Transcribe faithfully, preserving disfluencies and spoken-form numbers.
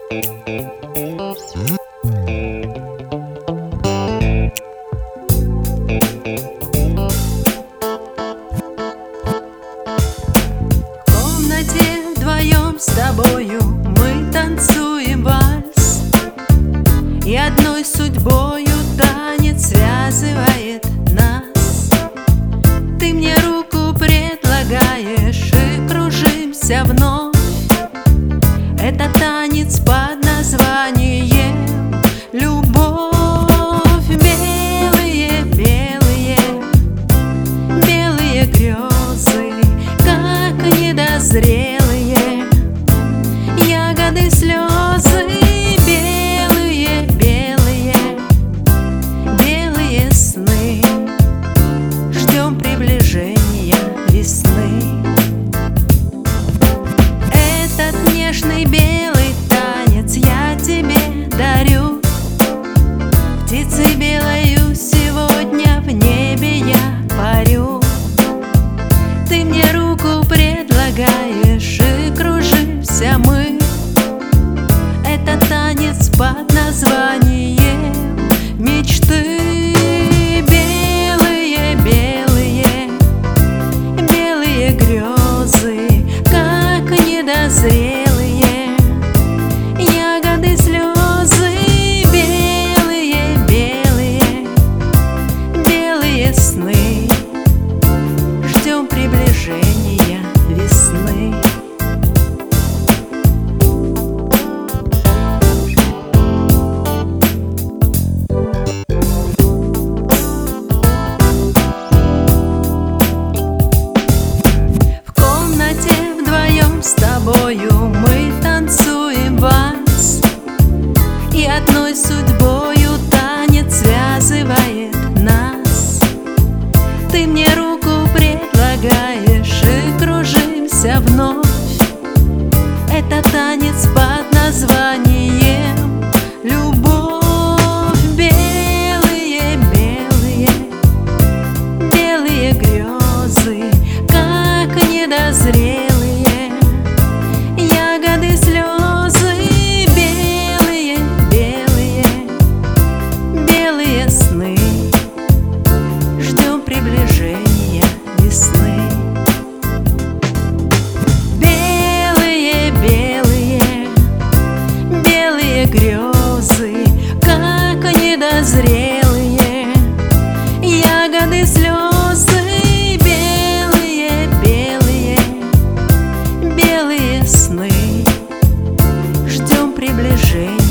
В комнате вдвоем с тобою мы танцуем вальс, и одной судьбою танец связывает нас. Ты мне руку предлагаешь и кружимся вновь. Это танец под названием любовь. Белые, белые, белые грезы, как недозрелые ягоды, слезы. Белые, белые, белые сны, ждем приближения весны. Этот нежный белый танец я тебе дарю. Птицей белою сегодня в небе я парю. Ты мне руку предлагаешь и кружимся мы. Это танец под названием мечты. Белые, белые, белые грезы, как недозрелые ягоды, слезы. Белые, белые, белые сны, ждем приближения весны. В комнате вдвоем с тобою мы танцуем вальс, и одной судьбою танец связывает нас. Ты мне руку предлагаешь и кружимся вновь. Это танец под названием любовь. Белые, белые, белые грезы, как недозрелые ягоды, слезы. Белые, белые, белые сны, ждем приближения весны. Белые, белые, белые грезы, как недозрелые ягоды, слезы. Белые, белые, белые сны, ждем приближения